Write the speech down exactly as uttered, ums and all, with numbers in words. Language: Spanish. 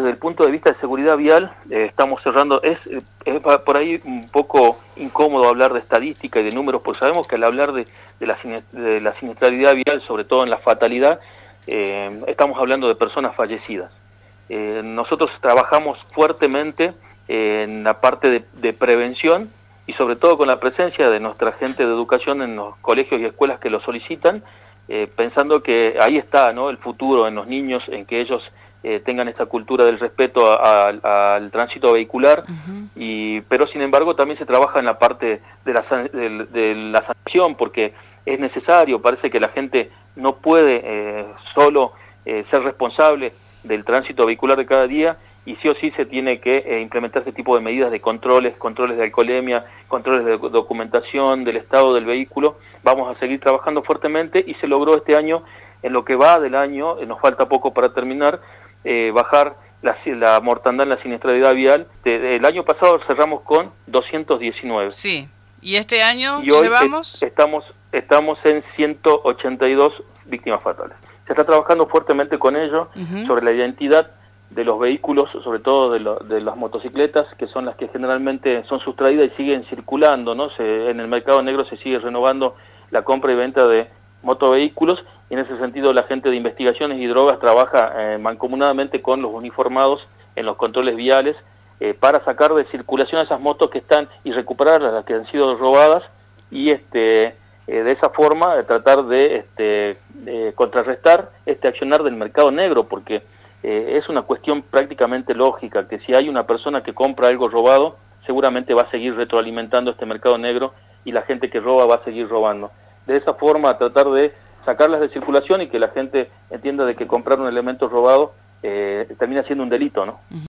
desde el punto de vista de seguridad vial, eh, estamos cerrando, es, es por ahí un poco incómodo hablar de estadística y de números, porque sabemos que al hablar de, de, la, de la siniestralidad vial, sobre todo en la fatalidad, eh, estamos hablando de personas fallecidas. Eh, nosotros trabajamos fuertemente en la parte de, de prevención y sobre todo con la presencia de nuestra gente de educación en los colegios y escuelas que lo solicitan, eh, pensando que ahí está, ¿no?, el futuro en los niños, en que ellos eh, tengan esta cultura del respeto a, a, al tránsito vehicular, uh-huh. y pero sin embargo también se trabaja en la parte de la, de, de la sanción, porque es necesario, parece que la gente no puede eh, solo eh, ser responsable del tránsito vehicular de cada día, y sí o sí se tiene que eh, implementar este tipo de medidas de controles, controles de alcoholemia, controles de documentación del estado del vehículo. Vamos a seguir trabajando fuertemente y se logró este año, en lo que va del año, eh, nos falta poco para terminar, eh, bajar la, la mortandad en la siniestralidad vial. De, de, el año pasado cerramos con doscientos diecinueve. Sí, ¿y este año y hoy llevamos? Es, estamos, estamos en ciento ochenta y dos víctimas fatales. Se está trabajando fuertemente con ello, uh-huh. sobre la identidad de los vehículos, sobre todo de, lo, de las motocicletas, que son las que generalmente son sustraídas y siguen circulando, ¿no? Se, en el mercado negro se sigue renovando la compra y venta de motovehículos, y en ese sentido la gente de investigaciones y drogas trabaja eh, mancomunadamente con los uniformados en los controles viales eh, para sacar de circulación a esas motos que están y recuperar las que han sido robadas, y este eh, de esa forma de tratar de, este, de contrarrestar este accionar del mercado negro, porque Eh, es una cuestión prácticamente lógica, que si hay una persona que compra algo robado, seguramente va a seguir retroalimentando este mercado negro, y la gente que roba va a seguir robando. De esa forma, tratar de sacarlas de circulación y que la gente entienda de que comprar un elemento robado eh, termina siendo un delito, ¿no?